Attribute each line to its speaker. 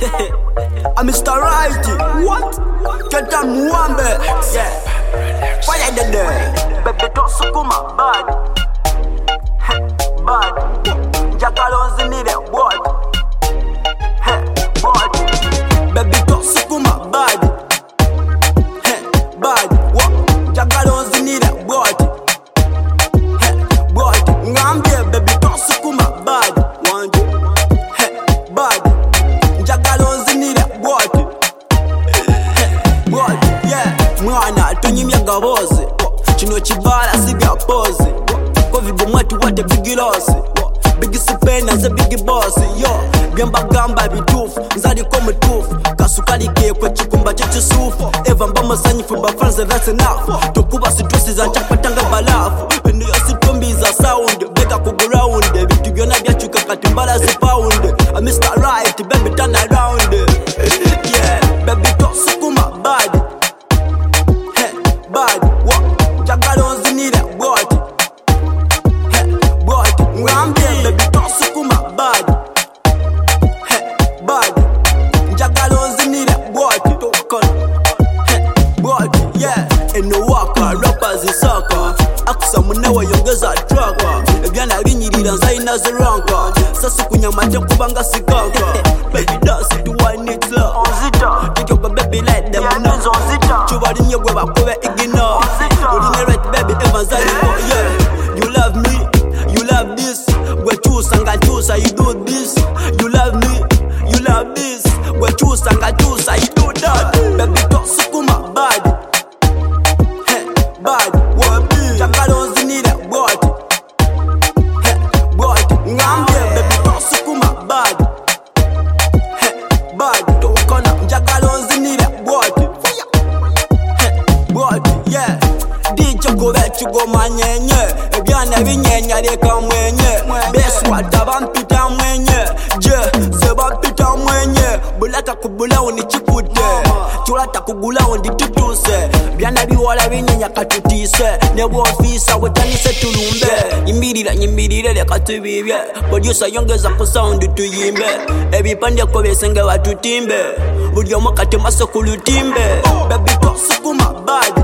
Speaker 1: I'm Mr. Righty. What? Get them Mwambe. Yeah. Fire the day. Baby don't sukuma bad. Bad. Jagalonzi need it. What? What? Baby don't sukuma bad. Bad. What? Jagalonzi need it. What? What? Ngambie baby don't sukuma bad. One. Bad. Jagalonzi need it. What? What? Yeah. Mwana tunyimya gabozi. Chino chibala sibya pose. Covid mwetu wate big loss. Big sipena ze big boss. Yo, byamba gamba bitufu. Nzali ko mutufu. Kasukali ke kwe chikumba chisufu. Eva mbama sanyifu ba fans that's enough. Tokuba situsi za chapatanga balafu. Pendo yositombi za sound. Beka ku ground. Bitu byona byachuka katimbala si pound. I'm Mr. Right, baby turn around. Yeah, baby don't sukuma bad. Bad, what? Jagalonzi need it, what? What? Ngambie, baby don't sukuma bad. Bad. Jagalonzi need it, what? What? Yeah. Eno waka, rappers is soccer. Akusa munewa yongeza traka. Ebyana binyirira nzaina ziranka. Sasa kunyamate kubanga sikaka. Baby dance it to one it love. Onzita. Take your baby like them. Yeah, onzita. Chubali nyegwe bakube igino. Uline right baby Evans yeah. You love me, you love this. We choose and choose, you do this. You love me, you love this. We choose and choose, you do that. Baby don't sukuma bad. Bad, what? Jagalonzi need it, what? What? Ngambie, baby don't sukuma bad. Bad, don't kona. Jagalonzi need it, what? What? Yeah. DJ go manyenye. Ebyana binyenya leka mwenye. Best wata bampita mwenye. Je, se bampita mwenye. Bulaka kubula undi chikute. Chulata kugula undi tutuse. Byana biwala binyenya katutise. Nebo ofisa wetanise tulumbe. Nyimbirira leka tubibye. Producer yongeza ku sound tuyimbe. Ebipande ko besenge watutimbe. Buli omukate maso kulutimbe. Baby don't sukuma bad.